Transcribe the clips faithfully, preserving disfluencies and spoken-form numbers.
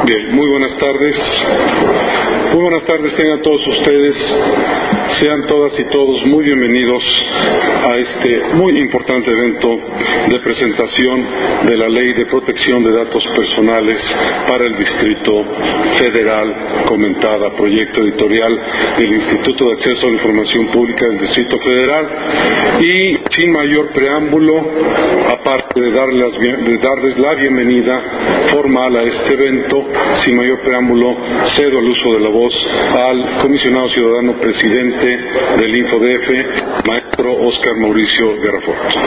Bien, muy buenas tardes. Muy buenas tardes tengan todos ustedes. Sean todas y todos muy bienvenidos a este muy importante evento de presentación de la Ley de Protección de Datos Personales para el Distrito Federal, comentada, proyecto editorial del Instituto de Acceso a la Información Pública del Distrito Federal. Y sin mayor preámbulo, aparte de darles, de darles la bienvenida formal a este evento, sin mayor preámbulo, cedo el uso de la voz al comisionado ciudadano presidente del InfoDF, maestro Óscar Mauricio Garrafort.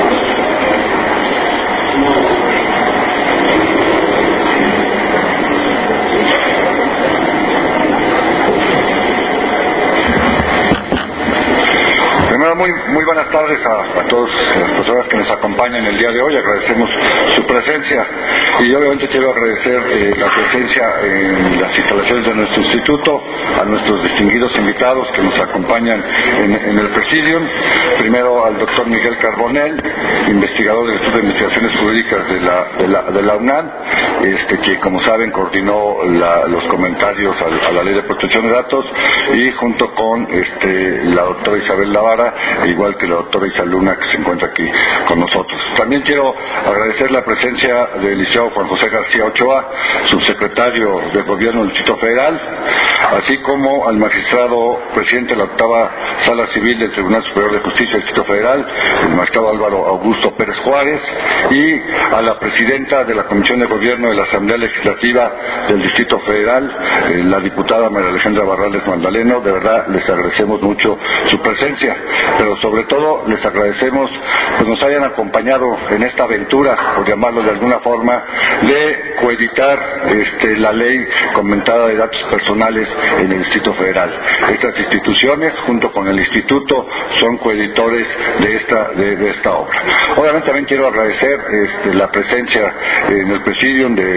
Muy, muy buenas tardes a, a todas las personas que nos acompañan el día de hoy. Agradecemos su presencia y obviamente quiero agradecer eh, la presencia en las instalaciones de nuestro instituto, a nuestros distinguidos invitados que nos acompañan en, en el presidium. Primero al doctor Miguel Carbonell, investigador del Instituto de Investigaciones Jurídicas de la, de la, de la UNAM, este, que como saben coordinó la, los comentarios a, a la Ley de Protección de Datos, y junto con este, la doctora Isabel Lavara, igual que la doctora Isa Luna, que se encuentra aquí con nosotros. También quiero agradecer la presencia del licenciado Juan José García Ochoa, subsecretario del Gobierno del Distrito Federal, así como al magistrado presidente de la octava Sala Civil del Tribunal Superior de Justicia del Distrito Federal, el magistrado Álvaro Augusto Pérez Juárez, y a la presidenta de la Comisión de Gobierno de la Asamblea Legislativa del Distrito Federal, eh, la diputada María Alejandra Barrales Magdaleno. De verdad les agradecemos mucho su presencia, pero sobre todo les agradecemos que nos hayan acompañado en esta aventura, por llamarlo de alguna forma, de coeditar este, la ley comentada de datos personales en el Distrito Federal. Estas instituciones, junto con el Instituto, son coeditores de esta, de, de esta obra. Obviamente también quiero agradecer este, la presencia en el presidium de,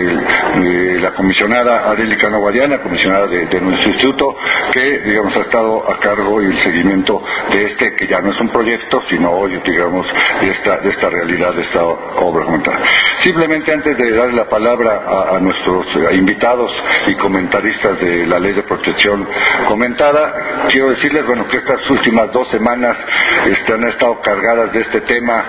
de la comisionada Arely Cano Guadiana, comisionada de, de nuestro instituto, que digamos ha estado a cargo y el seguimiento de este, que ya no es un proyecto, sino hoy, digamos, de esta, de esta realidad, de esta obra comentada. Simplemente antes de darle la palabra a, a nuestros eh, invitados y comentaristas de la Ley de Protección comentada, quiero decirles, bueno, que estas últimas dos semanas este, han estado cargadas de este tema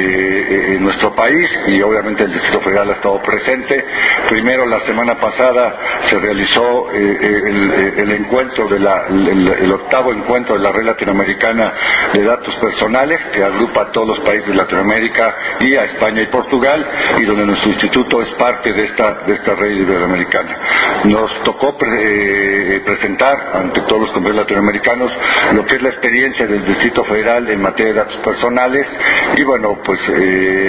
eh, en nuestro país, y obviamente el Distrito Federal ha estado presente. Primero, la semana pasada se realizó eh, el, el encuentro de la, el, el octavo encuentro de la Red Latinoamericana de Datos Personales, que agrupa a todos los países de Latinoamérica y a España y Portugal, y donde nuestro instituto es parte de esta, de esta red iberoamericana. Nos tocó pre, eh, presentar ante todos los compañeros latinoamericanos lo que es la experiencia del Distrito Federal en materia de datos personales, y bueno, pues eh,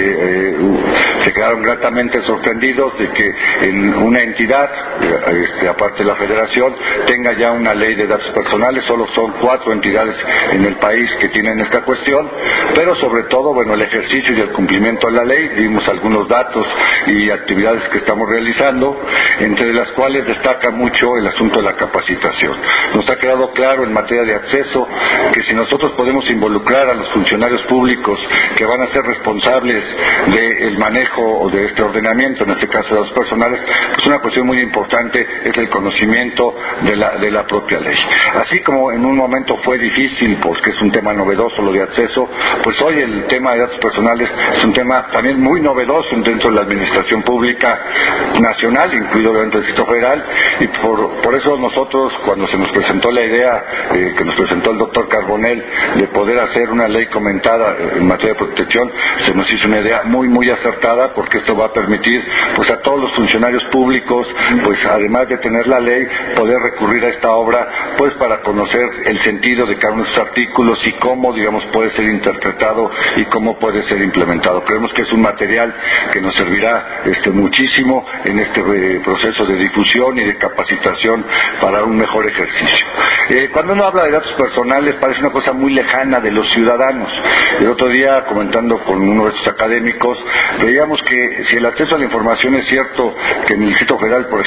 eh, se quedaron gratamente sorprendidos de que en una entidad, eh, este, aparte de la Federación, tenga ya una ley de datos personales. Solo son cuatro entidades en el país que tienen esta cuestión, pero sobre todo, bueno, el ejercicio y el cumplimiento de la ley. Dimos algunos datos y actividades que estamos realizando, entre las cuales destaca mucho el asunto de la capacitación. Nos ha quedado claro en materia de acceso que si nosotros podemos involucrar a los funcionarios públicos que van a ser responsables del manejo de este ordenamiento, en este caso de datos personales, pues una cuestión muy importante es el conocimiento de la, de la propia ley. Así como en un momento fue difícil, porque es un tema novedoso lo de acceso, pues hoy el tema de datos personales es un tema también muy novedoso dentro de la administración pública nacional, incluido obviamente el Distrito Federal, y por, por eso nosotros, cuando se nos presentó la idea eh, que nos presentó el doctor Carbonell de poder hacer una ley comentada en materia de protección, se nos hizo una idea muy muy acertada, porque esto va a permitir pues a todos los funcionarios públicos, pues además de tener la ley, poder recurrir a esta obra pues para conocer el sentido de cada uno de sus artículos y cómo, digamos, puede ser interpretado y cómo puede ser implementado. Creemos que es un material que nos servirá este, muchísimo en este eh, proceso de difusión y de capacitación para un mejor ejercicio. Eh, cuando uno habla de datos personales parece una cosa muy lejana de los ciudadanos. El otro día, comentando con uno de estos académicos, veíamos que si el acceso a la información es cierto que en el Distrito Federal, por ejemplo, es un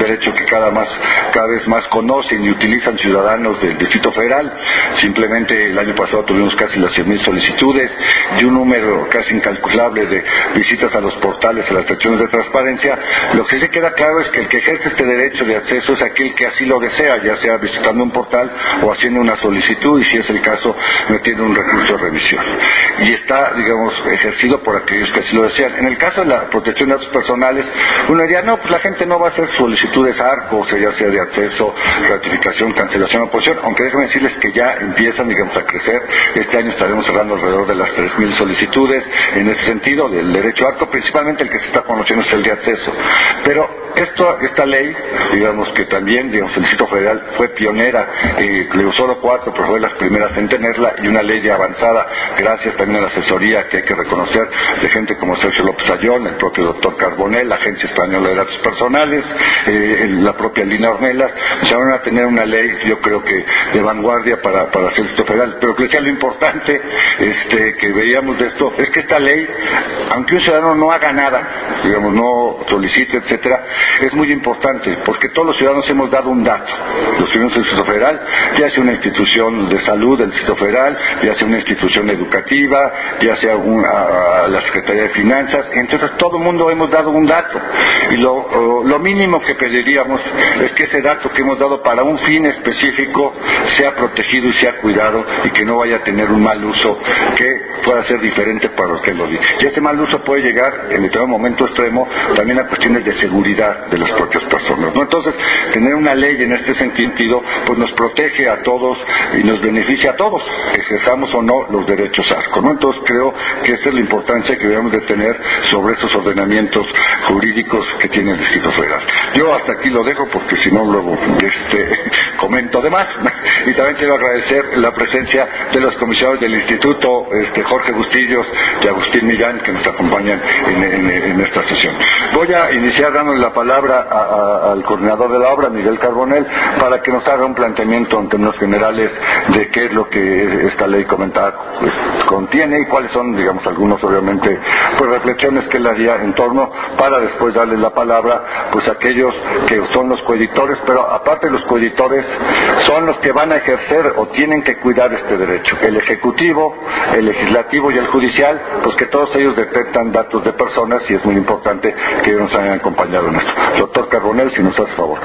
derecho que cada, más, cada vez más conocen y utilizan ciudadanos del Distrito Federal. Simplemente el año pasado tuvimos casi las cien mil solicitudes y un número casi incalculable de visitas a los portales, a las secciones de transparencia. Lo que sí queda claro es que el que ejerce este derecho de acceso es aquel que así lo desea, ya sea visitando un portal o haciendo una solicitud, y si es el caso, metiendo un recurso de revisión. Y está, digamos, ejercido por aquellos que así lo desean. En el caso de la protección de datos personales, uno diría, no, pues la gente no va a hacer solicitudes A R C O, o sea, ya sea de acceso, ratificación, cancelación o oposición, aunque déjenme decirles que ya empiezan, digamos, a crecer. Este año estaremos cerrando alrededor de las tres mil solicitudes en ese sentido del derecho A R C O, principalmente el que se está conociendo es el de acceso. Pero esto, esta ley, digamos que también, digamos, el Distrito Federal fue pionera, eh, le usó solo cuatro, pero fue de las primeras en tenerla, y una ley ya avanzada, gracias también a la asesoría que hay que reconocer de gente como Sergio López Ayón, el propio doctor Carbonell, la Agencia Española de Datos Personales, eh, la propia Lina Ornelas. Se van a tener una ley, yo creo que de vanguardia para, para hacer esto federal. Pero que sea lo importante este, que veíamos de esto, es que esta ley, aunque un ciudadano no haga nada, digamos, no solicite, etcétera, es muy importante, porque todos los ciudadanos hemos dado un dato. Los ciudadanos del Distrito Federal, ya sea una institución de salud del Distrito Federal, ya sea una institución educativa, ya sea una, la Secretaría de Finanzas, entonces todo el mundo hemos dado un dato. Y lo, lo mínimo que pediríamos es que ese dato que hemos dado para un fin específico sea protegido y sea cuidado, y que no vaya a tener un mal uso que pueda ser diferente para los que lo di. Y ese mal uso puede llegar en determinado momento extremo también a cuestiones de seguridad de las propias personas, ¿no? Entonces, tener una ley en este sentido, pues nos protege a todos y nos beneficia a todos, ejerzamos o no los derechos A R C O, ¿no? Entonces, creo que esa es la importancia que debemos de tener sobre esos ordenamientos jurídicos que tiene el Distrito Federal. Yo hasta aquí lo dejo, porque si no luego este, comento de más. Y también quiero agradecer la presencia de los comisionados del Instituto, este, Jorge Bustillos y Agustín Millán, que nos acompañan en, en, en esta sesión. Voy a iniciar dándole la palabra a, a, al coordinador de la obra, Miguel Carbonell, para que nos haga un planteamiento en términos generales de qué es lo que esta ley comentada pues, contiene, y cuáles son, digamos, algunos, obviamente, pues reflexiones que él haría en torno, para después darle la palabra pues a aquellos que son los coeditores, pero aparte los coeditores son los que van a ejercer o tienen que cuidar este derecho. El Ejecutivo, el Legislativo y el Judicial, pues que todos ellos detectan datos de personas, y es muy importante que ellos nos hayan acompañado en esto. Doctor Carbonell, si nos hace favor.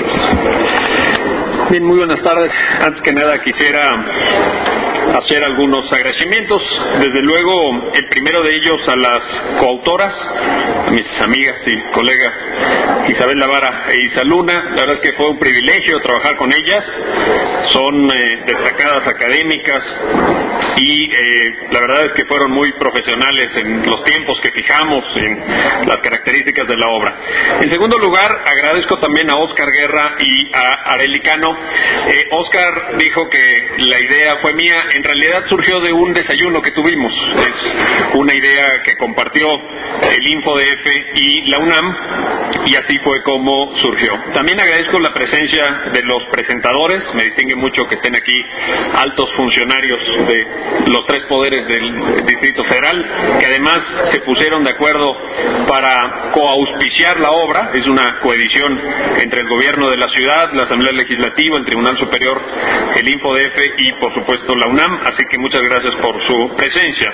Bien, muy buenas tardes. Antes que nada quisiera hacer algunos agradecimientos. Desde luego, el primero de ellos a las coautoras, a mis amigas y colegas Isabel Lavara e Isa Luna. La verdad es que fue un privilegio trabajar con ellas. Son eh, destacadas académicas y eh, la verdad es que fueron muy profesionales en los tiempos que fijamos, en las características de la obra. En segundo lugar, agradezco también a Óscar Guerra y a Arely Cano. Eh, Óscar dijo que la idea fue mía. En realidad surgió de un desayuno que tuvimos. Es una idea que compartió el InfoDF y la UNAM, y así fue como surgió. También agradezco la presencia de los presentadores. Me distingue mucho que estén aquí altos funcionarios de los tres poderes del Distrito Federal, que además se pusieron de acuerdo para coauspiciar la obra. Es una coedición entre el gobierno de la ciudad, la Asamblea Legislativa, el Tribunal Superior, el InfoDF y por supuesto la UNAM, así que muchas gracias por su presencia.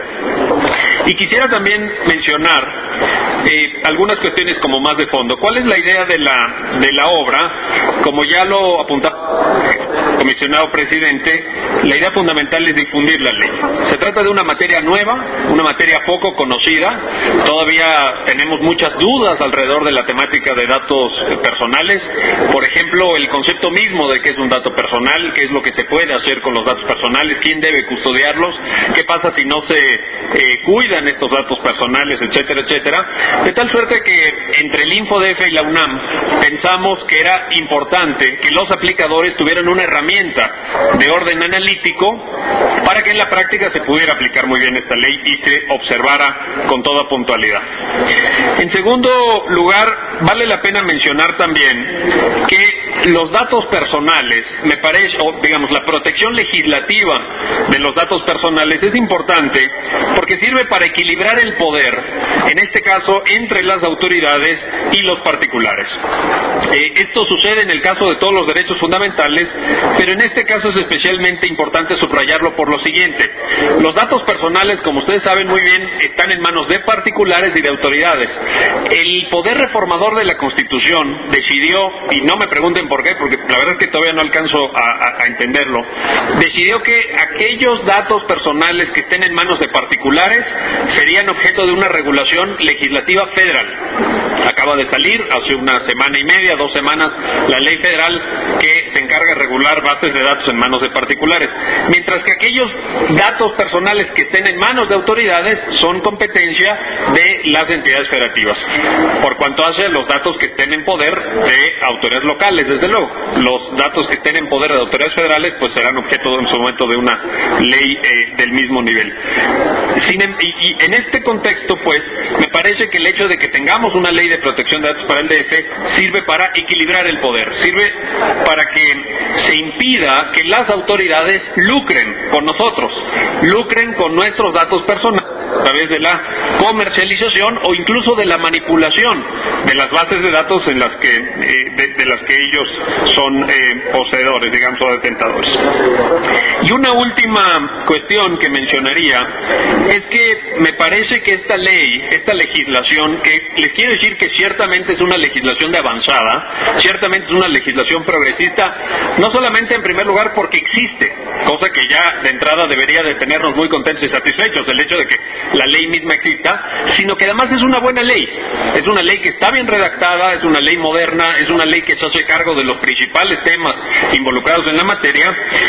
Y quisiera también mencionar eh, algunas cuestiones como más de fondo. ¿Cuál es la idea de la, de la obra? Como ya lo apuntaba el comisionado presidente, la idea fundamental es difundir la ley. Se trata de una materia nueva, una materia poco conocida. Todavía tenemos muchas dudas alrededor de la temática de datos personales. Por ejemplo, el concepto mismo de qué es un dato personal, qué es lo que se puede hacer con los datos personales, quién debe custodiarlos, qué pasa si no se eh, cuidan estos datos personales, etcétera, etcétera. De tal suerte que entre el InfoDF y la UNAM pensamos que era importante que los aplicadores tuvieran una herramienta de orden analítico para que en la práctica se pudiera aplicar muy bien esta ley y se observara con toda puntualidad. En segundo lugar, vale la pena mencionar también que los datos personales, me parece, o digamos, la protección legislativa de los datos personales es importante porque sirve para equilibrar el poder, en este caso, entre las autoridades y los particulares. Eh, esto sucede en el caso de todos los derechos fundamentales, pero en este caso es especialmente importante subrayarlo por lo siguiente. Los datos personales, como ustedes saben muy bien, están en manos de particulares y de autoridades. El poder reformador de la Constitución decidió, y no me pregunten por qué, porque la verdad es que todavía no alcanzo a, a, a entenderlo, decidió que aquellos datos personales que estén en manos de particulares serían objeto de una regulación legislativa federal. Acaba de salir hace una semana y media, dos semanas, la ley federal que se encarga de regular bases de datos en manos de particulares, mientras que aquellos datos personales que estén en manos de autoridades son competencia de las entidades federativas, por cuanto hace los datos que estén en poder de autoridades locales, desde luego. Los datos que estén en poder de autoridades federales pues serán objeto en su momento de una ley eh, del mismo nivel. Sin, y, y en este contexto pues me parece que el hecho de que tengamos una ley de protección de datos para el D F sirve para equilibrar el poder, sirve para que se impida que las autoridades lucren con nosotros, lucren con nuestros datos personales a través de la comercialización o incluso de la manipulación de las bases de datos en las que eh, de, de las que ellos son eh, poseedores, digamos, o detentadores. Y una última cuestión que mencionaría es que me parece que esta ley, esta legislación, que les quiero decir que ciertamente es una legislación de avanzada, ciertamente es una legislación progresista, no solamente en primer lugar porque existe, cosa que ya de entrada debería de tenernos muy contentos y satisfechos, el hecho de que la ley misma exista, sino que además es una buena ley, es una ley que está bien redactada, es una ley moderna, es una ley que se hace cargo de los principales temas involucrados en la materia,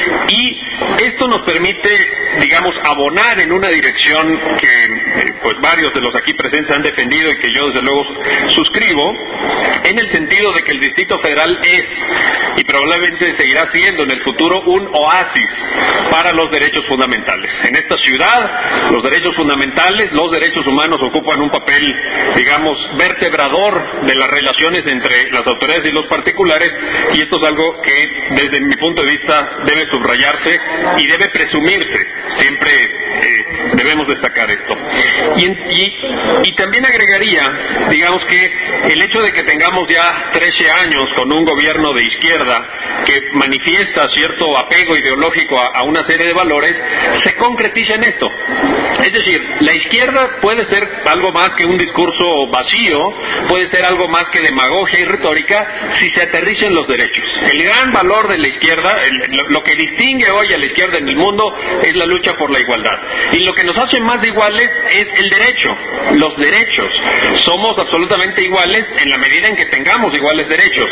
y esto nos permite, digamos, abonar en una dirección que eh, pues varios de los aquí presentes han defendido y que yo desde luego suscribo, en el sentido de que el Distrito Federal es y probablemente seguirá siendo en el futuro un oasis para los derechos fundamentales. En esta ciudad, los derechos fundamentales, los derechos humanos ocupan un papel, digamos, vertebrador de las relaciones entre las autoridades y los particulares, y esto es algo que desde mi punto de vista debe subrayarse y debe presumirse. Siempre eh, debemos destacar esto. Y, en, y, y también agregaría, digamos, que el hecho de que tengamos ya trece años con un gobierno de izquierda que manifiesta cierto apego ideológico a, a una serie de valores, se concretiza en esto. Es decir, la izquierda puede ser algo más que un discurso vacío, puede ser algo más que demagogia y retórica si se aterriza en los derechos. El gran valor de la izquierda, el, lo, lo que distingue hoy a la izquierda en el mundo es la lucha por la igualdad. Y lo que nos hace más iguales es el derecho, los derechos. Somos absolutamente iguales en la medida en que tengamos iguales derechos.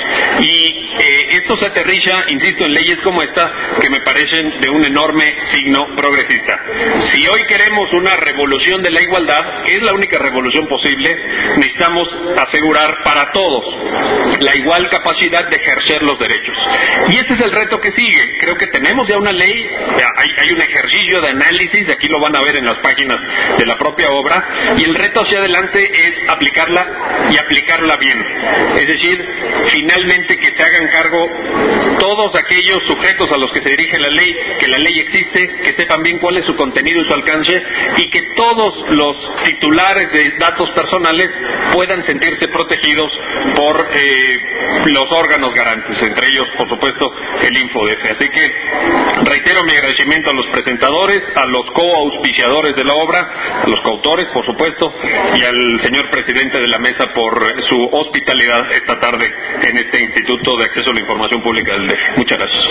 Y eh, esto se aterriza, insisto, en leyes como esta, que me parecen de un enorme signo progresista. Si hoy queremos una revolución de la igualdad, que es la única revolución posible, necesitamos asegurar para todos la igual capacidad de ejercer los derechos. Y ese es el reto que sigue. Creo que tenemos ya una ley, hay, hay un ejercicio de análisis, aquí lo van a ver en las páginas de la propia obra, y el reto hacia adelante es aplicarla y aplicarla bien. Es decir, finalmente que se hagan cargo todos aquellos sujetos a los que se dirige la ley, que la ley existe, que sepan bien cuál es su contenido y su alcance, y que todos los titulares de datos personales puedan sentirse protegidos por eh, los órganos garantes, entre ellos, por supuesto, el InfoDef. Así que reitero mi agradecimiento a los presentadores, a los coauspiciadores de la obra, a los coautores, por supuesto, y al señor presidente de la mesa por su hospitalidad esta tarde en este Instituto de Acceso a la Información Pública del D F. Muchas gracias.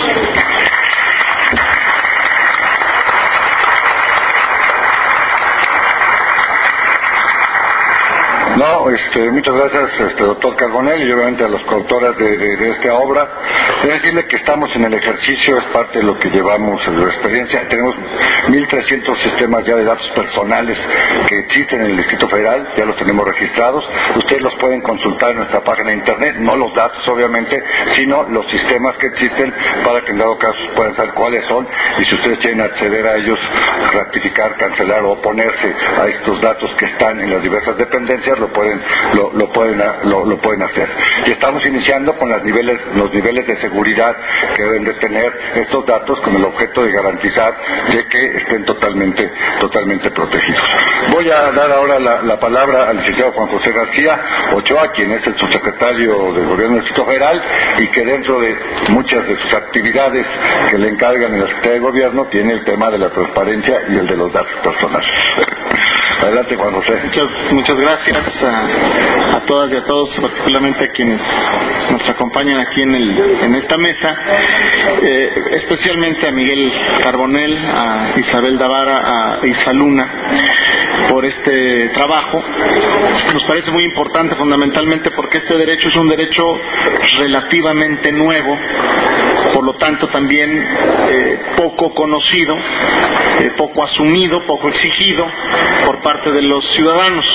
No, este, muchas gracias, este, doctor Carbonell, y obviamente a los coautores de, de, de esta obra. Debo decirle que estamos en el ejercicio, es parte de lo que llevamos de la experiencia. Tenemos mil trescientos sistemas ya de datos personales que existen en el Distrito Federal, ya los tenemos registrados. Ustedes los pueden consultar en nuestra página de internet, no los datos obviamente, sino los sistemas que existen para que en dado caso puedan saber cuáles son, y si ustedes quieren acceder a ellos, rectificar, cancelar o oponerse a estos datos que están en las diversas dependencias, lo pueden lo, lo pueden lo, lo pueden hacer. Y estamos iniciando con las niveles, los niveles de seguridad que deben de tener estos datos, con el objeto de garantizar de que estén totalmente totalmente protegidos. Voy a dar ahora la, la palabra al licenciado Juan José García Ochoa, quien es el subsecretario del Gobierno del Distrito Federal, y que dentro de muchas de sus actividades que le encargan en la Secretaría de Gobierno tiene el tema de la transparencia y el de los datos personales. Adelante, Juan José. Muchas, muchas gracias a, a todas y a todos, particularmente a quienes nos acompañan aquí en, el, en esta mesa, eh, especialmente a Miguel Carbonell, a Isabel Davara, a Isa Luna, por este trabajo. Nos parece muy importante, fundamentalmente porque este derecho es un derecho relativamente nuevo, por lo tanto también eh, poco conocido, eh, poco asumido, poco exigido por parte de los ciudadanos,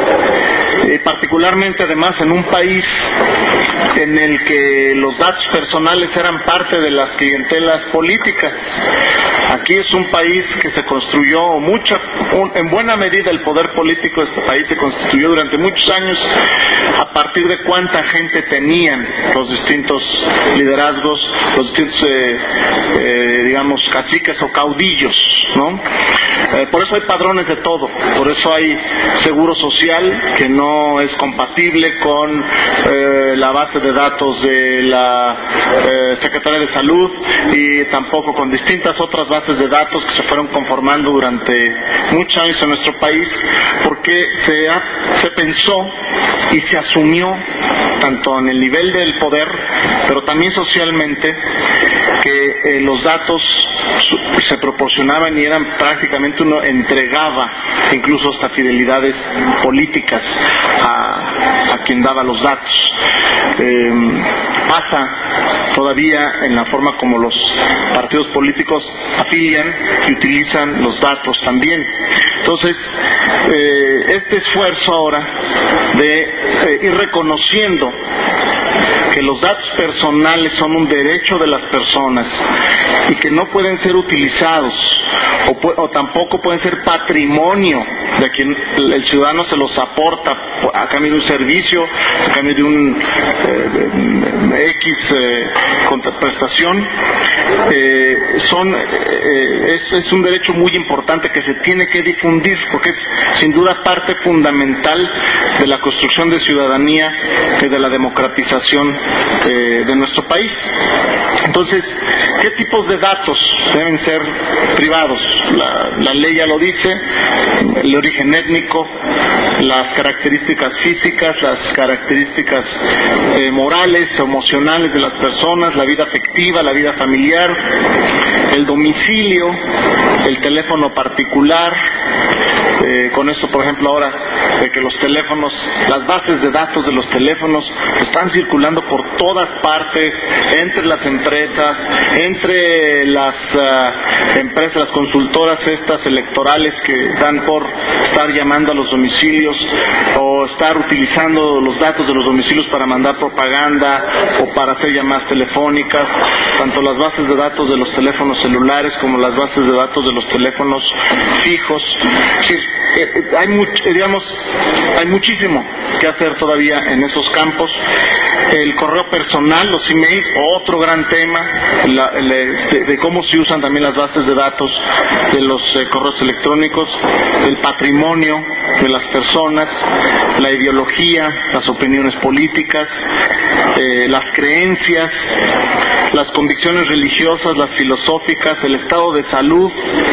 eh, particularmente además en un país en el que los datos personales eran parte de las clientelas políticas. Aquí es un país que se construyó mucha, un, en buena medida el poder político de este país se constituyó durante muchos años a partir de cuánta gente tenían los distintos liderazgos, los distintos eh, eh, digamos caciques o caudillos, ¿no? Eh, por eso hay padrones de todo, por eso hay seguro social que no es compatible con eh, la base de datos de la eh, Secretaría de Salud, y tampoco con distintas otras bases de datos que se fueron conformando durante muchos años en nuestro país, porque se, ha, se pensó y se asumió, tanto en el nivel del poder, pero también socialmente, que eh, los datos se proporcionaban y eran prácticamente, uno entregaba incluso hasta fidelidades políticas a, a quien daba los datos. Eh, pasa todavía en la forma como los partidos políticos afilian y utilizan los datos también. Entonces, eh, este esfuerzo ahora de eh, ir reconociendo que los datos personales son un derecho de las personas y que no pueden ser utilizados o, o tampoco pueden ser patrimonio de quien el ciudadano se los aporta a cambio de un servicio, a cambio de un eh, X eh, contraprestación, eh, son eh, es, es un derecho muy importante que se tiene que difundir, porque es sin duda parte fundamental de la construcción de ciudadanía y de la democratización eh, de nuestro país. Entonces, ¿qué tipos de datos deben ser privados? La, la ley ya lo dice: el origen étnico, las características físicas, las características eh, morales, emocionales de las personas, la vida afectiva, la vida familiar, el domicilio, el teléfono particular. Eh, con eso, por ejemplo, ahora de que los teléfonos, las bases de datos de los teléfonos están circulando por todas partes, entre las empresas, entre las uh, empresas, las consultoras estas electorales que dan por estar llamando a los domicilios o estar utilizando los datos de los domicilios para mandar propaganda o para hacer llamadas telefónicas, tanto las bases de datos de los teléfonos celulares como las bases de datos de los teléfonos fijos. Sí, eh, hay much, eh, digamos, hay muchísimo que hacer todavía en esos campos. El correo personal, los emails, otro gran tema, la, la, de, de cómo se usan también las bases de datos de los eh, correos electrónicos, el patrimonio de las personas, la ideología, las opiniones políticas, eh, las creencias, las convicciones religiosas, las filosóficas, el estado de salud,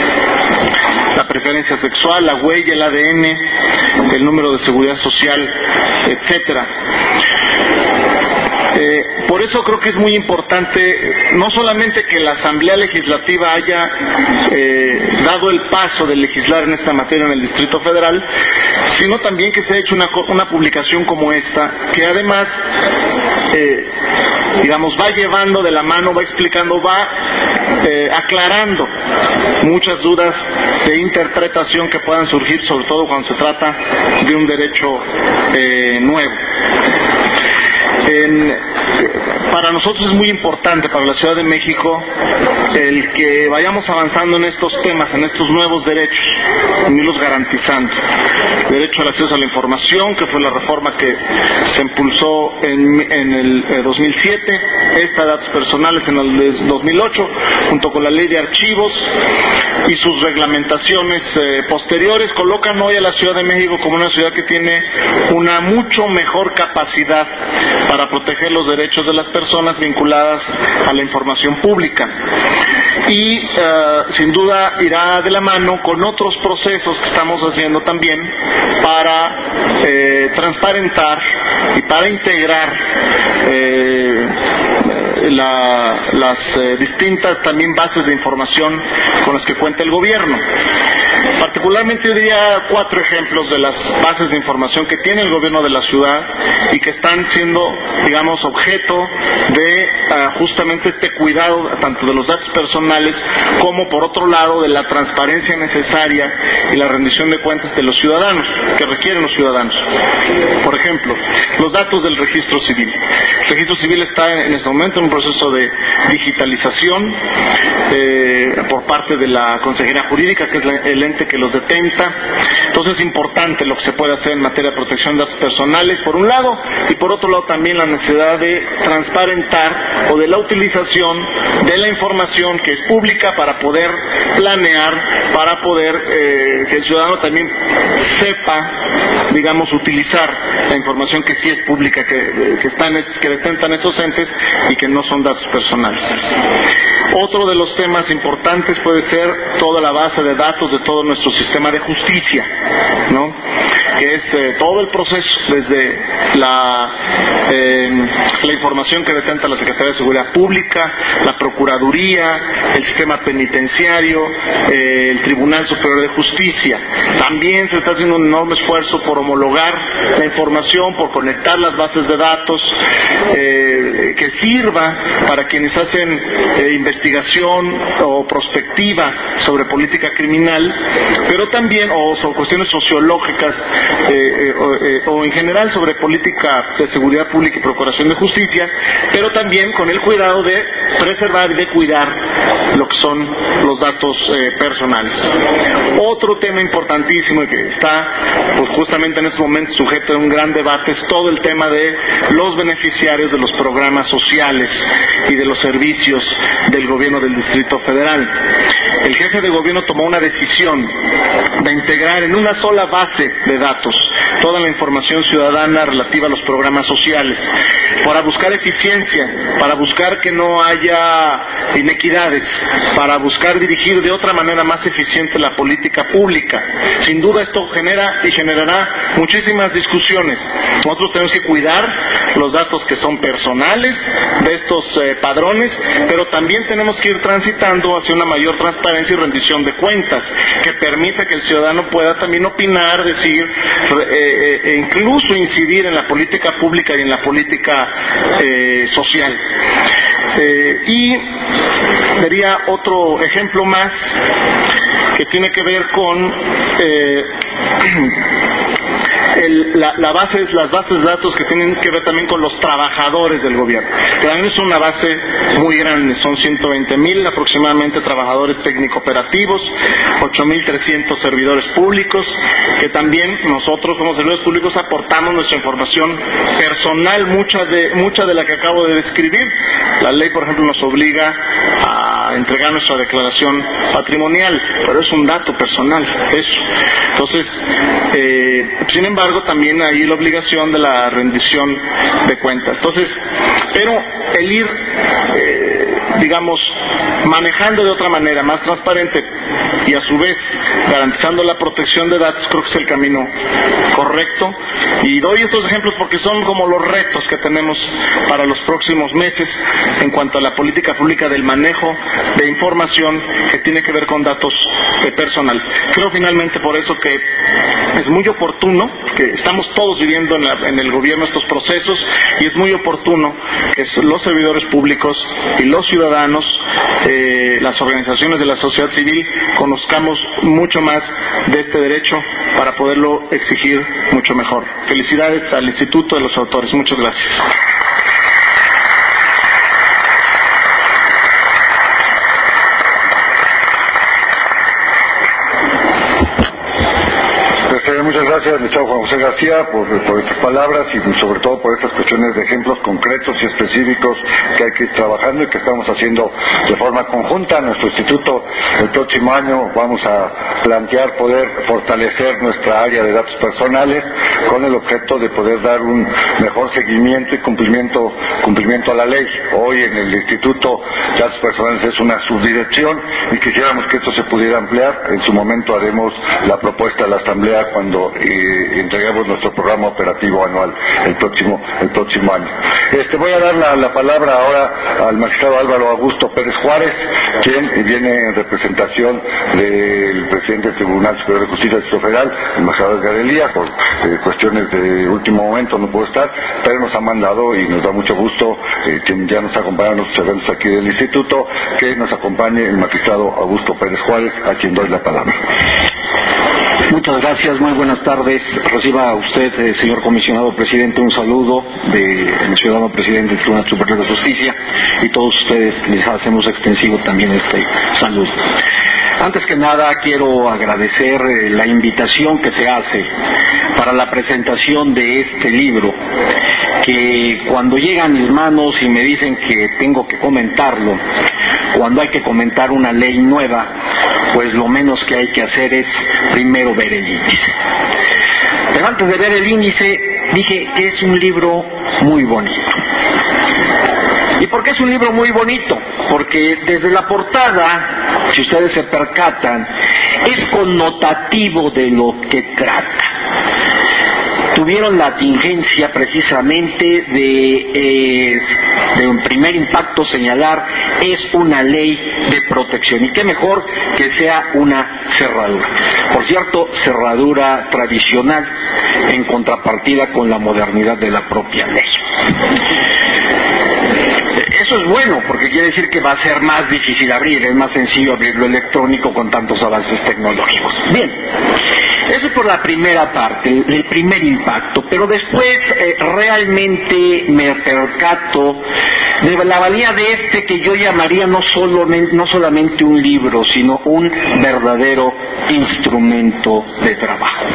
la preferencia sexual, la huella, el A D N, el número de seguridad social, etcétera. Eh, por eso creo que es muy importante no solamente que la Asamblea Legislativa haya eh, dado el paso de legislar en esta materia en el Distrito Federal, sino también que se ha hecho una, una publicación como esta, que además eh, digamos, va llevando de la mano, va explicando, va eh, aclarando muchas dudas de interpretación que puedan surgir, sobre todo cuando se trata de un derecho eh, nuevo. En, para nosotros es muy importante, para la Ciudad de México, el que vayamos avanzando en estos temas, en estos nuevos derechos, en irlos garantizando. Derecho al acceso a la información, que fue la reforma que se impulsó en, en el eh, dos mil siete, esta datos personales en el dos mil ocho, junto con la ley de archivos y sus reglamentaciones eh, posteriores, colocan hoy a la Ciudad de México como una ciudad que tiene una mucho mejor capacidad para proteger los derechos de las personas vinculadas a la información pública. Y uh, sin duda irá de la mano con otros procesos que estamos haciendo también para eh, transparentar y para integrar eh, la, las eh, distintas también bases de información con las que cuenta el gobierno. Particularmente yo diría cuatro ejemplos de las bases de información que tiene el gobierno de la ciudad y que están siendo, digamos, objeto de uh, justamente este cuidado tanto de los datos personales como, por otro lado, de la transparencia necesaria y la rendición de cuentas de los ciudadanos, que requieren los ciudadanos. Por ejemplo, los datos del registro civil. El registro civil está en este momento en un proceso de digitalización eh, por parte de la Consejería Jurídica, que es la, el ente que los detenta. Entonces es importante lo que se puede hacer en materia de protección de datos personales, por un lado, y por otro lado también la necesidad de transparentar o de la utilización de la información que es pública para poder planear, para poder eh, que el ciudadano también sepa, digamos, utilizar la información que sí es pública, que, que, están, que detentan esos entes y que no son datos personales. Otro de los temas importantes puede ser toda la base de datos de todo nuestro sistema de justicia, ¿no? Que es eh, todo el proceso, desde la, eh, la información que detenta la Secretaría de Seguridad Pública, la Procuraduría, el sistema penitenciario, eh, el Tribunal Superior de Justicia. También se está haciendo un enorme esfuerzo por homologar la información, por conectar las bases de datos, eh, que sirva para quienes hacen eh, investigación o prospectiva sobre política criminal, pero también, o sobre cuestiones sociológicas, eh, eh, o, eh, o en general sobre política de seguridad pública y procuración de justicia, pero también con el cuidado de preservar y de cuidar lo que son los datos eh, personales. Otro tema importantísimo y que está pues justamente en este momento sujeto a un gran debate es todo el tema de los beneficiarios de los programas sociales y de los servicios del gobierno del Distrito Federal. El jefe de gobierno tomó una decisión de integrar en una sola base de datos toda la información ciudadana relativa a los programas sociales, para buscar eficiencia, para buscar que no haya inequidades, para buscar dirigir de otra manera más eficiente la política pública. Sin duda esto genera y generará muchísimas discusiones. Nosotros tenemos que cuidar los datos que son personales de estos eh, padrones, pero también tenemos que ir transitando hacia una mayor transparencia y rendición de cuentas, que permita que el ciudadano pueda también opinar, decir, eh, e incluso incidir en la política pública y en la política eh, social. Eh, y sería otro ejemplo más que tiene que ver con eh, El, la, la base, las bases de datos que tienen que ver también con los trabajadores del gobierno, que también es una base muy grande. Son ciento veinte mil aproximadamente trabajadores técnico-operativos, ocho mil trescientos servidores públicos, que también nosotros como servidores públicos aportamos nuestra información personal, mucha de, mucha de la que acabo de describir. La ley, por ejemplo, nos obliga a entregar nuestra declaración patrimonial, pero es un dato personal, eso. Entonces, eh, sin embargo, también hay la obligación de la rendición de cuentas. Entonces, pero el ir eh, digamos, manejando de otra manera, más transparente y a su vez garantizando la protección de datos, creo que es el camino correcto. Y doy estos ejemplos porque son como los retos que tenemos para los próximos meses en cuanto a la política pública del manejo de información que tiene que ver con datos de personal. Creo finalmente por eso que es muy oportuno, que estamos todos viviendo en, la, en el gobierno estos procesos, y es muy oportuno que los servidores públicos y los ciudadanos, eh, las organizaciones de la sociedad civil, conozcamos mucho más de este derecho para poderlo exigir mucho mejor. Felicidades al Instituto de los Autores. Muchas gracias. Muchas gracias, licenciado Juan José García, por, por estas palabras y sobre todo por estas cuestiones de ejemplos concretos y específicos que hay que ir trabajando y que estamos haciendo de forma conjunta. Nuestro instituto el próximo año vamos a plantear poder fortalecer nuestra área de datos personales con el objeto de poder dar un mejor seguimiento y cumplimiento, cumplimiento a la ley. Hoy en el Instituto de Datos Personales es una subdirección y quisiéramos que esto se pudiera ampliar. En su momento haremos la propuesta a la Asamblea cuando eh, entreguemos nuestro programa operativo anual el próximo el próximo año. Este voy a dar la, la palabra ahora al magistrado Álvaro Augusto Pérez Juárez, quien viene en representación del presidente del Tribunal Superior de Justicia del Distrito Federal, el magistrado Edgar Elía. Por eh, cuestiones de último momento no pudo estar, pero nos ha mandado y nos da mucho gusto, eh, quien ya nos acompaña en nuestros eventos aquí del instituto, que nos acompañe el magistrado Augusto Pérez Juárez, a quien doy la palabra. Muchas gracias, muy buenas tardes. Reciba usted, eh, señor comisionado presidente, un saludo del ciudadano presidente del Tribunal Superior de Justicia, y todos ustedes les hacemos extensivo también este saludo. Antes que nada, quiero agradecer eh, la invitación que se hace para la presentación de este libro, que cuando llega a mis manos y me dicen que tengo que comentarlo, cuando hay que comentar una ley nueva, pues lo menos que hay que hacer es primero ver el índice. Pero antes de ver el índice, dije que es un libro muy bonito. ¿Y por qué es un libro muy bonito? Porque desde la portada, si ustedes se percatan, es connotativo de lo que trata. Tuvieron la tingencia precisamente de, eh, de un primer impacto señalar, es una ley de protección, y qué mejor que sea una cerradura. Por cierto, cerradura tradicional en contrapartida con la modernidad de la propia ley. Eso es bueno, porque quiere decir que va a ser más difícil abrir, es más sencillo abrirlo electrónico con tantos avances tecnológicos. Bien, eso es por la primera parte, el, el primer impacto, pero después eh, realmente me percato de la valía de este que yo llamaría no, solo, no solamente un libro, sino un verdadero instrumento de trabajo.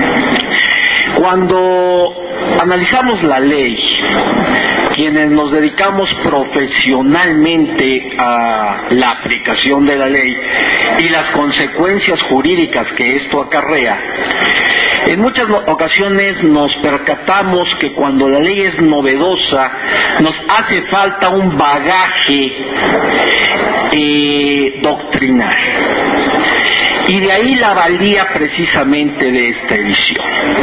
Cuando analizamos la ley, quienes nos dedicamos profesionalmente a la aplicación de la ley y las consecuencias jurídicas que esto acarrea, en muchas ocasiones nos percatamos que cuando la ley es novedosa nos hace falta un bagaje eh, doctrinal. Y de ahí la valía precisamente de esta edición.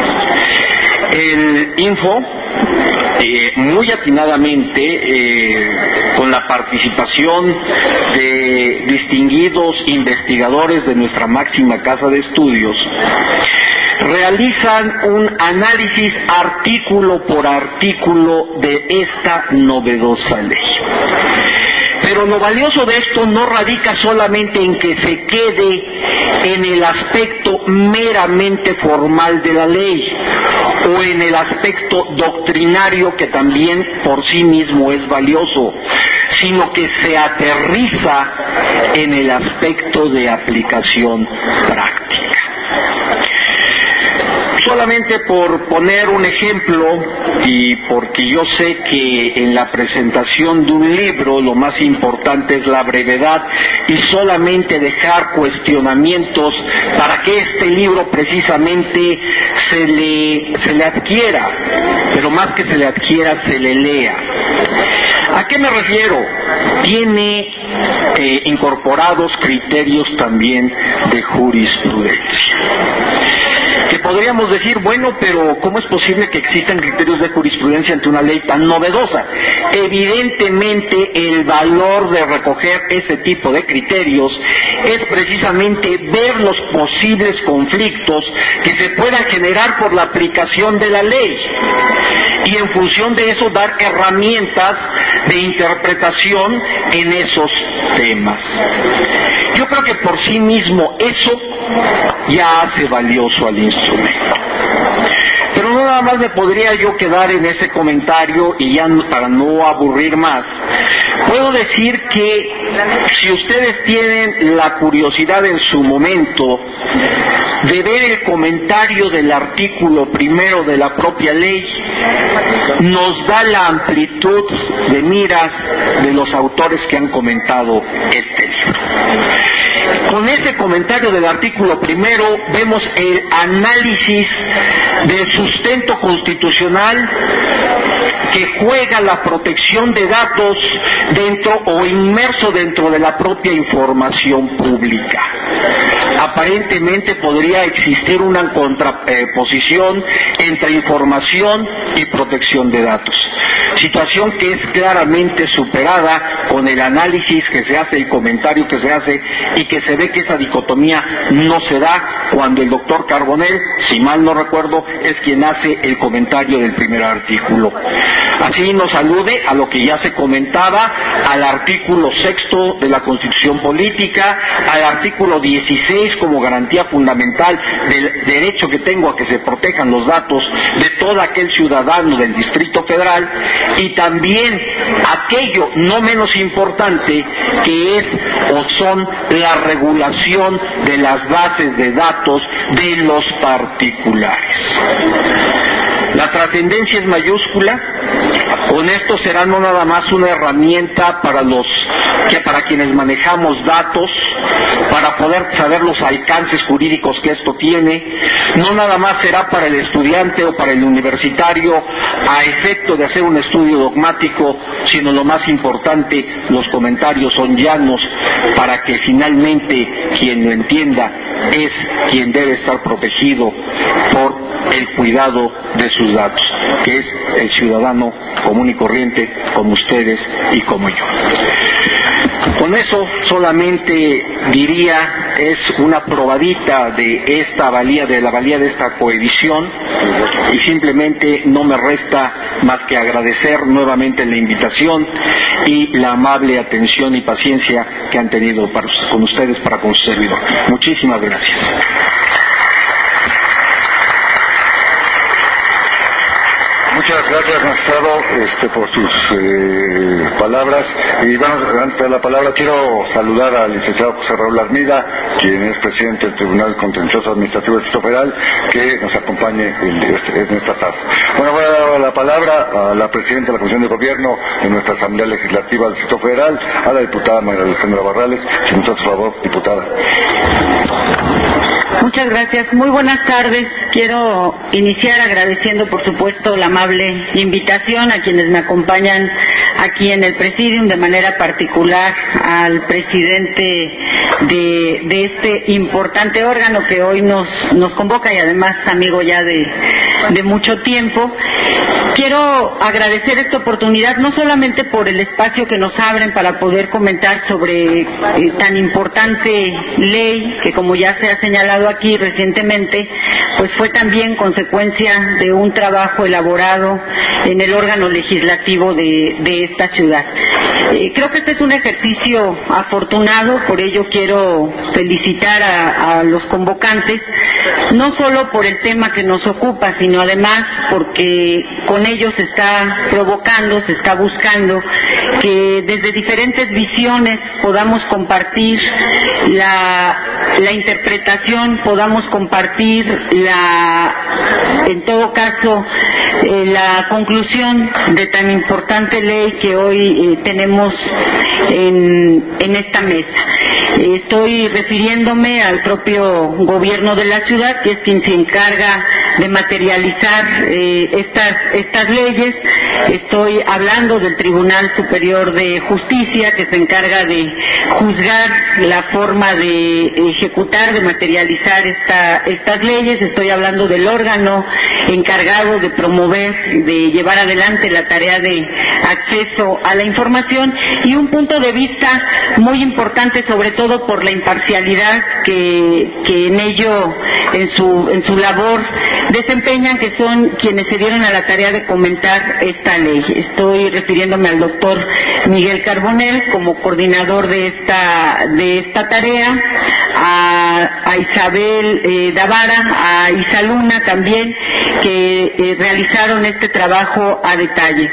El Info, eh, muy atinadamente, eh, con la participación de distinguidos investigadores de nuestra máxima casa de estudios, realizan un análisis artículo por artículo de esta novedosa ley. Pero lo valioso de esto no radica solamente en que se quede en el aspecto meramente formal de la ley o en el aspecto doctrinario, que también por sí mismo es valioso, sino que se aterriza en el aspecto de aplicación práctica. Solamente por poner un ejemplo, y porque yo sé que en la presentación de un libro lo más importante es la brevedad y solamente dejar cuestionamientos para que este libro precisamente se le, se le adquiera, pero más que se le adquiera, se le lea. ¿A qué me refiero? Tiene eh, incorporados criterios también de jurisprudencia. Que podríamos decir, bueno, pero ¿cómo es posible que existan criterios de jurisprudencia ante una ley tan novedosa? Evidentemente, el valor de recoger ese tipo de criterios es precisamente ver los posibles conflictos que se puedan generar por la aplicación de la ley y en función de eso dar herramientas de interpretación en esos temas. Yo creo que por sí mismo eso ya hace valioso al instrumento. Pero no nada más me podría yo quedar en ese comentario y ya para no aburrir más, puedo decir que si ustedes tienen la curiosidad en su momento de ver el comentario del artículo primero de la propia ley, nos da la amplitud de miras de los autores que han comentado este libro. Con ese comentario del artículo primero vemos el análisis del sustento constitucional que juega la protección de datos dentro o inmerso dentro de la propia información pública. Aparentemente podría existir una contraposición entre información y protección de datos, situación que es claramente superada con el análisis que se hace, el comentario que se hace, y que se ve que esa dicotomía no se da cuando el doctor Carbonell, si mal no recuerdo, es quien hace el comentario del primer artículo. Así nos alude a lo que ya se comentaba, al artículo sexto de la Constitución Política, al artículo dieciséis como garantía fundamental del derecho que tengo a que se protejan los datos de todo aquel ciudadano del Distrito Federal, y también aquello no menos importante que es o son la regulación de las bases de datos de los particulares. La trascendencia es mayúscula. Con esto será no nada más una herramienta para los que para quienes manejamos datos, para poder saber los alcances jurídicos que esto tiene. No nada más será para el estudiante o para el universitario a efecto de hacer un estudio dogmático, sino lo más importante, los comentarios son llanos para que finalmente quien lo entienda es quien debe estar protegido por el cuidado de sus datos, que es el ciudadano común y corriente como ustedes y como yo. Con eso solamente diría, es una probadita de esta valía, de la valía de esta coedición, y simplemente no me resta más que agradecer nuevamente la invitación y la amable atención y paciencia que han tenido para, con ustedes para con su servidor. Muchísimas gracias. Muchas gracias, magistrado, este, por sus eh, palabras. Y bueno, antes de la palabra quiero saludar al licenciado José Raúl Armida, quien es presidente del Tribunal Contencioso Administrativo del Distrito Federal, que nos acompañe en, en esta tarde. Bueno, voy a dar la palabra a la presidenta de la Comisión de Gobierno de nuestra Asamblea Legislativa del Distrito Federal, a la diputada María Alejandra Barrales. Si nos hace favor, diputada. Muchas gracias. Muy buenas tardes. Quiero iniciar agradeciendo, por supuesto, la amable invitación a quienes me acompañan aquí en el Presidium, de manera particular al presidente de, de este importante órgano que hoy nos, nos convoca y además amigo ya de, de mucho tiempo. Quiero agradecer esta oportunidad no solamente por el espacio que nos abren para poder comentar sobre eh, tan importante ley que, como ya se ha señalado aquí recientemente, pues fue también consecuencia de un trabajo elaborado en el órgano legislativo de, de esta ciudad. Eh, creo que este es un ejercicio afortunado, por ello quiero felicitar a, a los convocantes, no solo por el tema que nos ocupa, sino además porque con ello se está provocando, se está buscando que desde diferentes visiones podamos compartir la, la interpretación, podamos compartir la, en todo caso, eh, la conclusión de tan importante ley que hoy eh, tenemos en, en esta mesa. Estoy refiriéndome al propio gobierno de la ciudad, que es quien se encarga de materializar eh, estas, estas leyes. Estoy hablando del Tribunal Superior de Justicia, que se encarga de juzgar la forma de ejecutar, de materializar esta, estas leyes. Estoy hablando del órgano encargado de promover, de llevar adelante la tarea de acceso a la información, y un punto de vista muy importante, sobre todo por la imparcialidad que, que en ello, en su, en su labor desempeñan, que son quienes se dieron a la tarea de comentar esta ley. Estoy refiriéndome al doctor Miguel Carbonell como coordinador de esta, de esta tarea, a, a Isabel eh, Davara, a Isaluna también, que eh, realizaron este trabajo a detalle.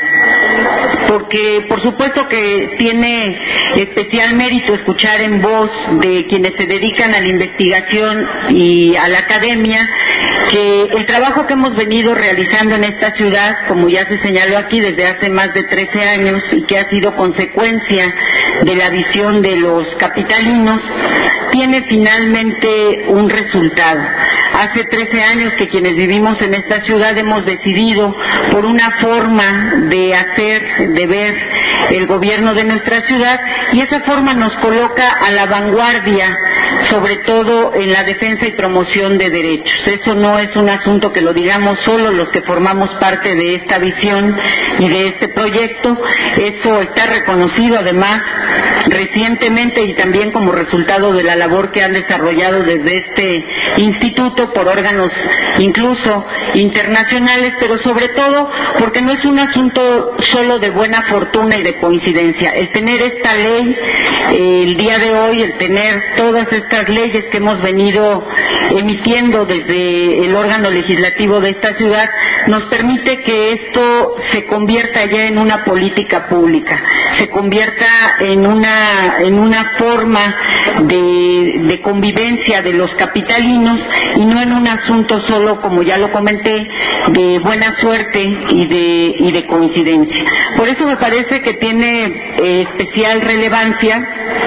Porque por supuesto que tiene especial mérito escuchar en voz de quienes se dedican a la investigación y a la academia que el trabajo que hemos venido realizando en esta ciudad, como ya se señaló aquí, desde hace más de trece años, y que ha sido consecuencia de la visión de los capitalinos, tiene finalmente un resultado. Hace trece años que quienes vivimos en esta ciudad hemos decidido por una forma de hacer, de ver el gobierno de nuestra ciudad, y esa forma nos coloca a la vanguardia, sobre todo en la defensa y promoción de derechos. Eso no es un asunto que lo digamos solo los que formamos parte de esta visión y de este proyecto. Eso está reconocido además recientemente, y también como resultado de la labor que han desarrollado desde este instituto por órganos incluso internacionales, pero sobre todo porque no es un asunto solo de buena fortuna y de coincidencia. El tener esta ley eh, el día de hoy, el tener todas estas leyes que hemos venido emitiendo desde el órgano legislativo de esta ciudad, nos permite que esto se convierta ya en una política pública, se convierta en una en una forma de, de convivencia de los capitalinos, y no en un asunto solo, como ya lo comenté, de buena suerte y de, y de coincidencia. Por eso me parece que tiene eh, especial relevancia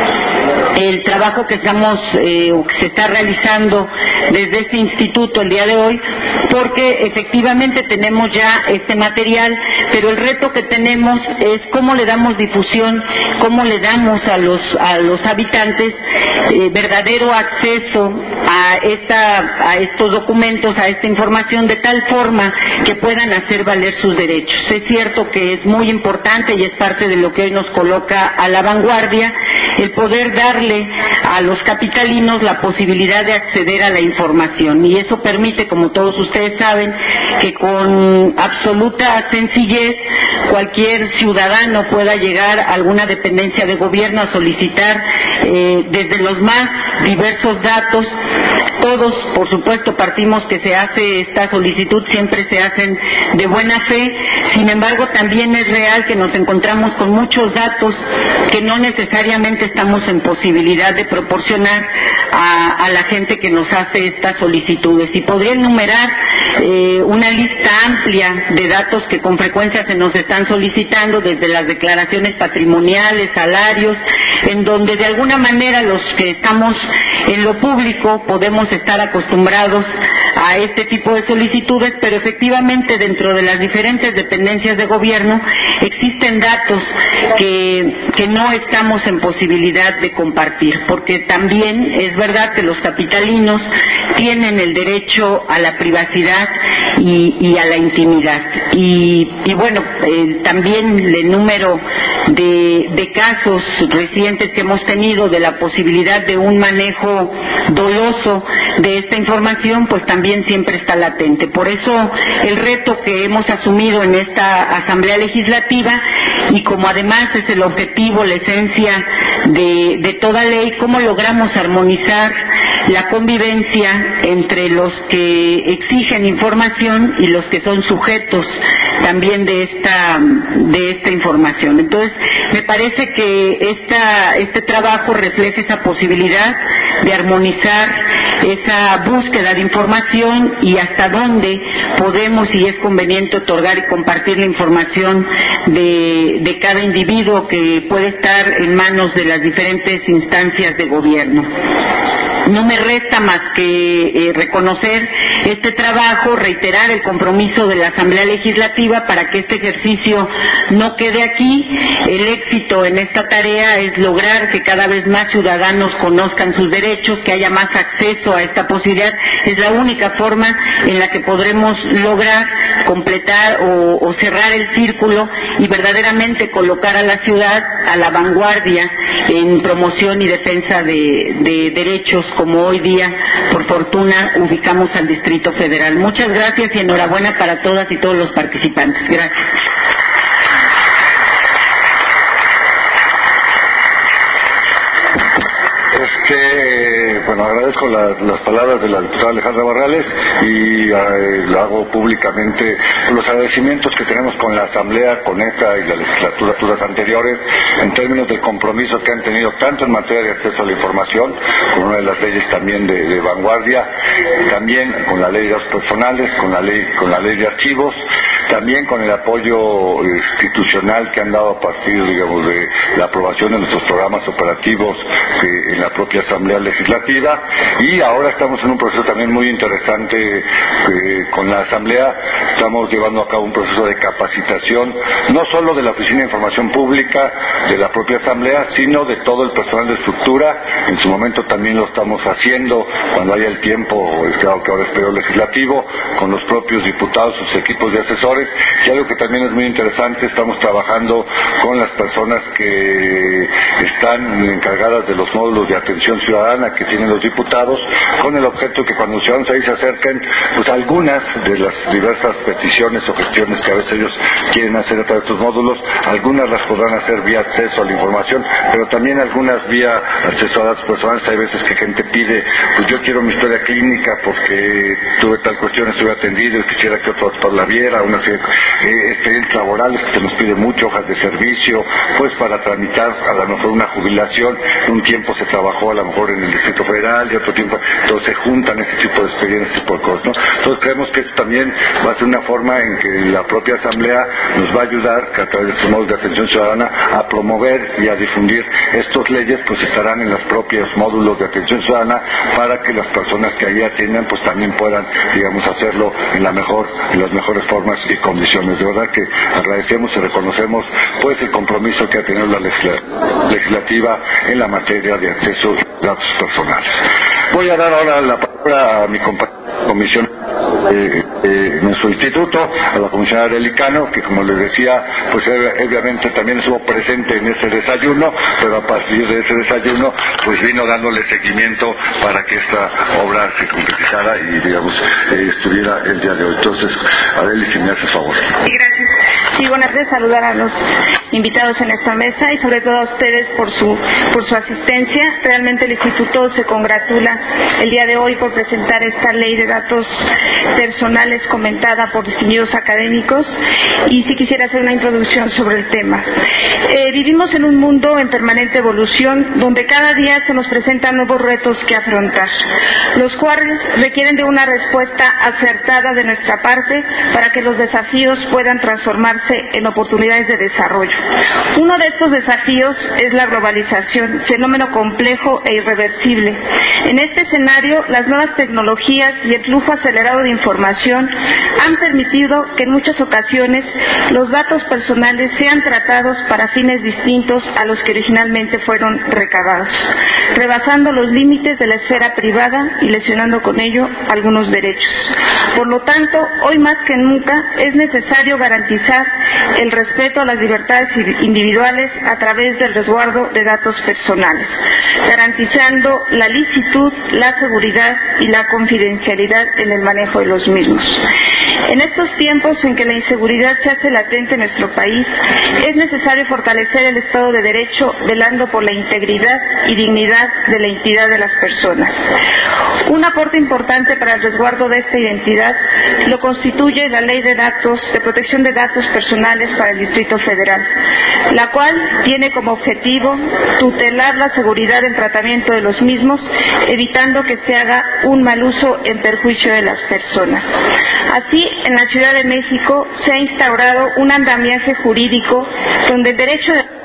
el trabajo que estamos eh, o que se está realizando desde este instituto el día de hoy, porque efectivamente tenemos ya este material, pero el reto que tenemos es cómo le damos difusión, cómo le damos a los a los habitantes eh, verdadero acceso a esta a estos documentos, a esta información, de tal forma que puedan hacer valer sus derechos. Es cierto que es muy importante y es parte de lo que hoy nos coloca a la vanguardia el poder darle a los capitalinos la posibilidad de acceder a la información, y eso permite, como todos ustedes saben, que con absoluta sencillez cualquier ciudadano pueda llegar a alguna dependencia de gobierno a solicitar eh, desde los más diversos datos. Todos, por supuesto, partimos que se hace esta solicitud, siempre se hacen de buena fe. Sin embargo, también es real que nos encontramos con muchos datos que no necesariamente estamos en posibilidad de proporcionar a, a la gente que nos hace estas solicitudes. Y podría enumerar eh, una lista amplia de datos que con frecuencia se nos están solicitando, desde las declaraciones patrimoniales, salarios, en donde de alguna manera los que estamos en lo público podemos estar acostumbrados a este tipo de solicitudes, pero efectivamente dentro de las diferentes dependencias de gobierno existen datos que, que no estamos en posibilidad de compartir, porque también es verdad que los capitalinos tienen el derecho a la privacidad y, y a la intimidad. Y, y bueno, eh, también el número de, de casos recientes que hemos tenido de la posibilidad de un manejo doloso de esta información, pues también siempre está latente. Por eso el reto que hemos asumido en esta Asamblea Legislativa, y como además es el objetivo, la esencia de, de toda ley, cómo logramos armonizar la convivencia entre los que exigen información y los que son sujetos también de esta de esta información. Entonces, me parece que esta, este trabajo refleja esa posibilidad de armonizar esa búsqueda de información y hasta dónde podemos y es conveniente otorgar y compartir la información de, de cada individuo que puede estar en manos de las diferentes instancias de gobierno. no me resta más que eh, reconocer este trabajo, reiterar el compromiso de la Asamblea Legislativa para que este ejercicio no quede aquí. El éxito en esta tarea es lograr que cada vez más ciudadanos conozcan sus derechos, que haya más acceso a esta posibilidad. Es la única forma en la que podremos lograr completar o, o cerrar el círculo y verdaderamente colocar a la ciudad a la vanguardia en promoción y defensa de, de derechos, como hoy día, por fortuna, ubicamos al Distrito Federal. Muchas gracias y enhorabuena para todas y todos los participantes. Gracias. Este, bueno, agradezco la, las palabras de la diputada Alejandra Barrales y eh, lo hago públicamente los agradecimientos que tenemos con la Asamblea, con esta y las legislaturas anteriores, en términos del compromiso que han tenido tanto en materia de acceso a la información, con una de las leyes también de, de vanguardia, también con la ley de datos personales, con la ley, con la ley de archivos, también con el apoyo institucional que han dado a partir, digamos, de la aprobación de nuestros programas operativos que en la propia Asamblea Legislativa, y ahora estamos en un proceso también muy interesante eh, con la Asamblea. Estamos llevando a cabo un proceso de capacitación, no solo de la Oficina de Información Pública de la propia Asamblea, sino de todo el personal de estructura. En su momento también lo estamos haciendo cuando haya el tiempo, claro que ahora es periodo legislativo, con los propios diputados, sus equipos de asesores, y algo que también es muy interesante, estamos trabajando con las personas que están encargadas de los módulos de atención ciudadana que tienen los diputados, con el objeto de que cuando los ciudadanos ahí se acerquen, pues algunas de las diversas peticiones o gestiones que a veces ellos quieren hacer a través de estos módulos, algunas las podrán hacer vía acceso a la información, pero también algunas vía acceso a datos personales. Hay veces que gente pide, pues yo quiero mi historia clínica porque tuve tal cuestión, estuve atendido y quisiera que otro doctor la viera, una serie de eh, experiencias laborales que se nos pide mucho, hojas de servicio, pues para tramitar a lo mejor una jubilación. Un tiempo se trabajó a lo mejor en el Distrito Federal y otro tiempo, entonces se juntan este tipo de experiencias, este tipo de cosas, ¿no? Entonces creemos que esto también va a ser una forma en que la propia Asamblea nos va a ayudar, que a través de estos módulos de atención ciudadana, a promover y a difundir estas leyes, pues estarán en los propios módulos de atención ciudadana para que las personas que ahí atiendan pues también puedan, digamos, hacerlo en la mejor, en las mejores formas y condiciones. De verdad que agradecemos y reconocemos pues el compromiso que ha tenido la legisla- legislativa en la materia de acceso a datos personales. Voy a dar ahora la palabra a mi compañera comisión eh, eh, nuestro instituto, a la comisionada Delicano, que como les decía, pues obviamente también estuvo presente en ese desayuno, pero a partir de ese desayuno pues vino dándole seguimiento para que esta obra se concretizara y digamos eh, estuviera el día de hoy. Entonces, Adeli, si me haces favor. Sí, gracias. Sí, buenas tardes, saludar a los invitados en esta mesa y sobre todo a ustedes por su por su asistencia. Realmente el instituto se congratula el día de hoy por presentar esta ley de datos personales comentada por distinguidos académicos, y sí quisiera hacer una introducción sobre el tema. Eh, vivimos en un mundo en permanente evolución donde cada día se nos presentan nuevos retos que afrontar, los cuales requieren de una respuesta acertada de nuestra parte para que los desafíos puedan transformarse en oportunidades de desarrollo. Uno de estos desafíos es la globalización, fenómeno complejo e irreversible. En este escenario, las nuevas tecnologías y el flujo acelerado de información han permitido que en muchas ocasiones los datos personales sean tratados para fines distintos a los que originalmente fueron recabados, rebasando los límites de la esfera privada y lesionando con ello algunos derechos. Por lo tanto, hoy más que nunca es necesario garantizar el respeto a las libertades individuales a través del resguardo de datos personales, garantizando la licitud, la seguridad y la confidencialidad en el manejo de los mismos. En estos tiempos en que la inseguridad se hace latente en nuestro país, es necesario fortalecer el Estado de Derecho, velando por la integridad y dignidad de la identidad de las personas. Un aporte importante para el resguardo de esta identidad lo constituye la Ley de Datos de Protección de Datos Personales para el Distrito Federal, la cual tiene como objetivo tutelar la seguridad del tratamiento de los mismos, evitando que se haga un mal uso en perjuicio de las personas. Así, en la Ciudad de México se ha instaurado un andamiaje jurídico donde el derecho de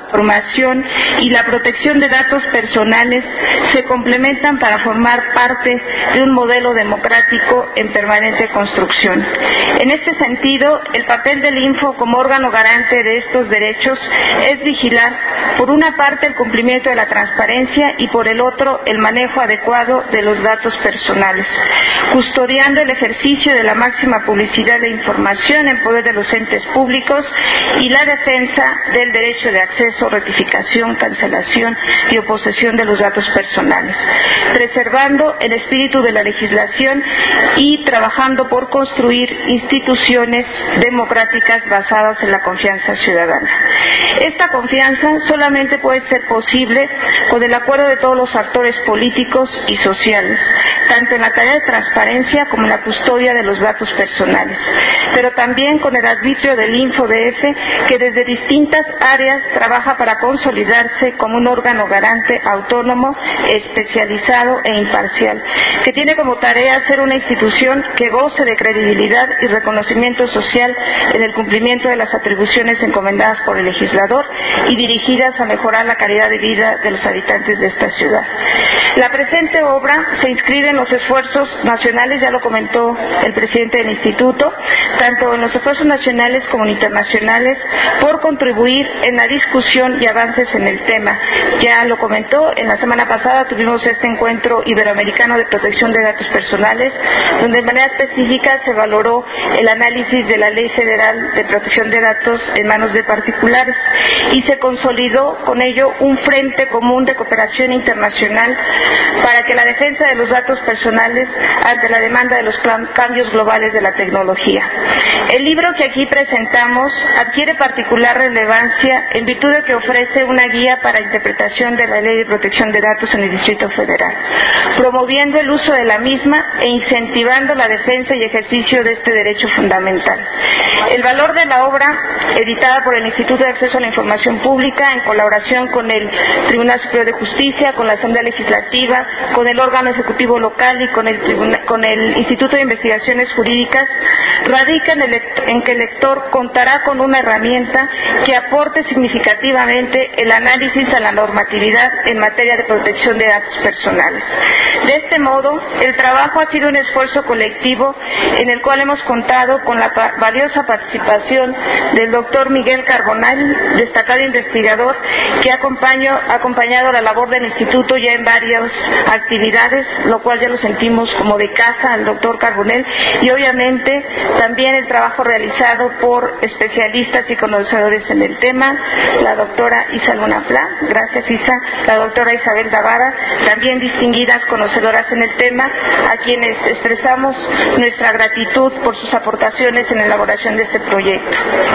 información y la protección de datos personales se complementan para formar parte de un modelo democrático en permanente construcción. En este sentido, el papel del Info como órgano garante de estos derechos es vigilar, por una parte, el cumplimiento de la transparencia y, por el otro, el manejo adecuado de los datos personales, custodiando el ejercicio de la máxima publicidad de información en poder de los entes públicos y la defensa del derecho de acceso, rectificación, cancelación y oposición de los datos personales, preservando el espíritu de la legislación y trabajando por construir instituciones democráticas basadas en la confianza ciudadana. Esta confianza solamente puede ser posible con el acuerdo de todos los actores políticos y sociales, tanto en la tarea de transparencia como en la custodia de los datos personales, pero también con el arbitrio del InfoDF, que desde distintas áreas trabaja para consolidarse como un órgano garante autónomo, especializado e imparcial, que tiene como tarea ser una institución que goce de credibilidad y reconocimiento social en el cumplimiento de las atribuciones encomendadas por el legislador y dirigidas a mejorar la calidad de vida de los habitantes de esta ciudad. La presente obra se inscribe en los esfuerzos nacionales, ya lo comentó el presidente del Instituto, tanto en los esfuerzos nacionales como internacionales, por contribuir en la discusión y avances en el tema. Ya lo comentó, en la semana pasada tuvimos este encuentro iberoamericano de protección de datos personales, donde de manera específica se valoró el análisis de la Ley Federal de Protección de Datos en manos de particulares y se consolidó con ello un frente común de cooperación internacional para que la defensa de los datos personales ante la demanda de los cambios globales de la tecnología. El libro que aquí presentamos adquiere particular relevancia en virtud de que ofrece una guía para interpretación de la Ley de Protección de Datos en el Distrito Federal, promoviendo el uso de la misma e incentivando la defensa y ejercicio de este derecho fundamental. El valor de la obra, editada por el Instituto de Acceso a la Información Pública en colaboración con el Tribunal Superior de Justicia, con la Asamblea Legislativa, con el órgano ejecutivo local y con el, tribunal, con el Instituto de Investigaciones Jurídicas, radica en, el, en que el lector contará con una herramienta que aporte significativamente el análisis a la normatividad en materia de protección de datos personales. De este modo, el trabajo ha sido un esfuerzo colectivo en el cual hemos contado con la valiosa participación del doctor Miguel Carbonell, destacado investigador, que acompañó, ha acompañado la labor del Instituto ya en varias actividades, lo cual ya lo sentimos como de casa al doctor Carbonell, y obviamente también el trabajo realizado por especialistas y conocedores en el tema, la doctora Isa Luna Pla, gracias Isa, la doctora Isabel Davara, también distinguidas conocedoras en el tema, a quienes expresamos nuestra gratitud por sus aportaciones en la elaboración de este proyecto.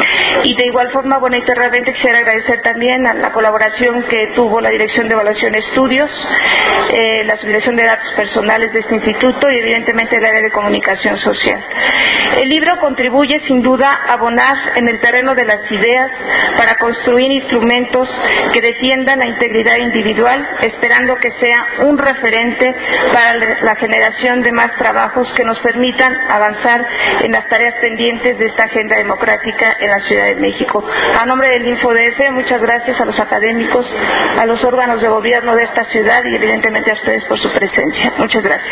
Y de igual forma, bueno, internamente quisiera agradecer también a la colaboración que tuvo la Dirección de Evaluación de Estudios, eh, la Subdirección de Datos Personales de este instituto y evidentemente el área de comunicación social. El libro contribuye sin duda a abonar en el terreno de las ideas para construir instrumentos que defiendan la integridad individual, esperando que sea un referente para la generación de más trabajos que nos permitan avanzar en las tareas pendientes de esta agenda democrática en la Ciudad de México. A nombre del InfoDF, muchas gracias a los académicos, a los órganos de gobierno de esta ciudad y evidentemente a ustedes por su presencia. Muchas gracias.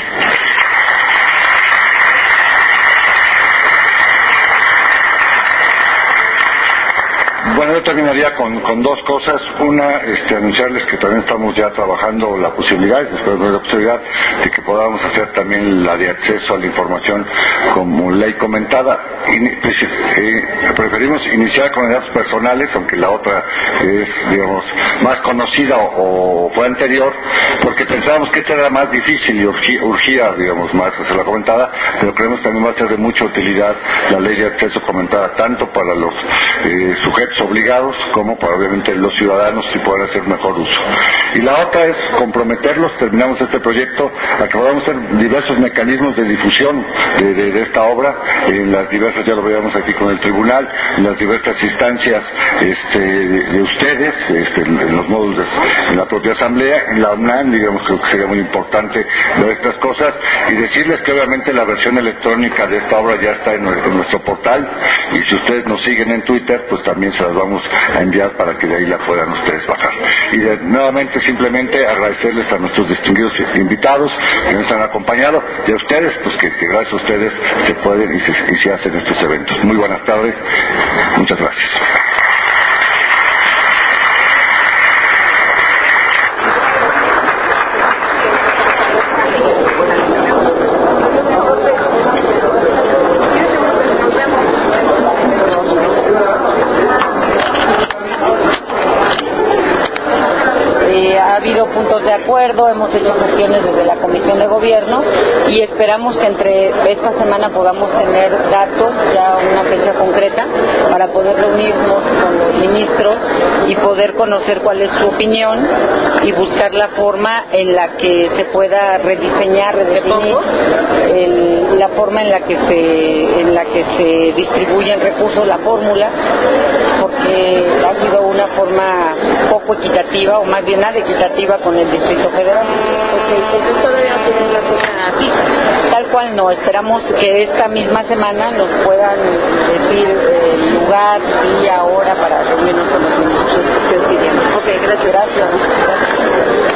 Bueno, yo terminaría con, con dos cosas. Una, este, anunciarles que también estamos ya trabajando la posibilidad, espero que la posibilidad de que podamos hacer también la de acceso a la información como ley comentada. Y, pues, eh, preferimos iniciar con datos personales, aunque la otra es, digamos, más conocida o, o fue anterior, porque pensábamos que esta era más difícil y urgía, urgía digamos, más hacer la comentada, pero creemos que también va a ser de mucha utilidad la ley de acceso comentada, tanto para los eh, sujetos obligados como para obviamente los ciudadanos y poder hacer mejor uso. Y la otra es comprometerlos, terminamos este proyecto, a que podamos hacer diversos mecanismos de difusión de, de, de esta obra, en las diversas, ya lo veíamos aquí con el tribunal, en las diversas instancias este, de, de ustedes, este, en los módulos de, en la propia asamblea, en la UNAM, digamos, creo que sería muy importante ver estas cosas, y decirles que obviamente la versión electrónica de esta obra ya está en, en nuestro portal, y si ustedes nos siguen en Twitter, pues también se las vamos a enviar para que de ahí la puedan ustedes bajar. Y de, nuevamente simplemente agradecerles a nuestros distinguidos invitados que nos han acompañado y a ustedes, pues que, que gracias a ustedes se pueden y se, y se hacen estos eventos. Muy buenas tardes, muchas gracias. Ha habido puntos de acuerdo, hemos hecho gestiones desde la Comisión de Gobierno y esperamos que entre esta semana podamos tener datos, ya una fecha concreta, para poder reunirnos con los ministros y poder conocer cuál es su opinión y buscar la forma en la que se pueda rediseñar, redefinir el, la forma en la que se en la que se distribuyen recursos, la fórmula, porque ha sido una forma poco equitativa, o más bien nada equitativa con el Distrito Federal. Ok, entonces todavía no tienen la fecha fija. Tal cual no, esperamos que esta misma semana nos puedan decir el lugar, día, hora para reunirnos con los ministros que ustedes pidieron. Ok, gracias. Gracias. Gracias.